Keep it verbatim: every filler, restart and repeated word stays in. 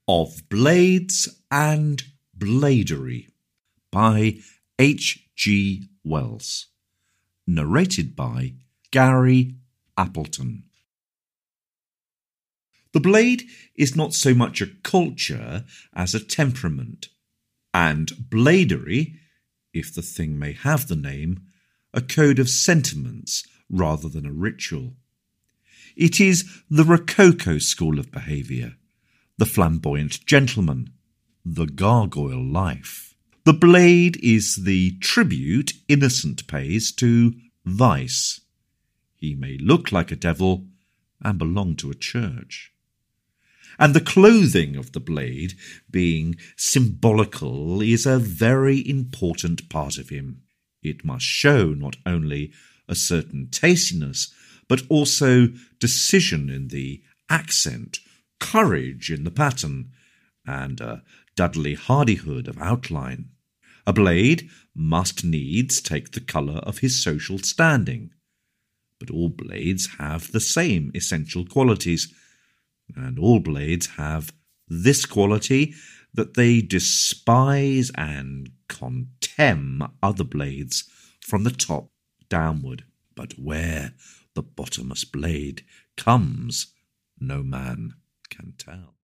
of Blades and Bladery by H G Wells. Narrated by Gary Appleton. The blade is not so much a culture as a temperament, and bladery, if the thing may have the name, a code of sentiments rather than a ritual. It is the Rococo school of behaviour, the flamboyant gentleman, the gargoyle life. The blade is the tribute innocent pays to vice. He may look like a devil and belong to a church. And the clothing of the blade, being symbolical, is a very important part of him. It must show not only a certain tastiness, but also decision in the accent, courage in the pattern, and a Dudley hardihood of outline. A blade must needs take the colour of his social standing, but all blades have the same essential qualities, and all blades have this quality, that they despise and contemn other blades from the top downward. But where the bottommost blade comes, no man can tell.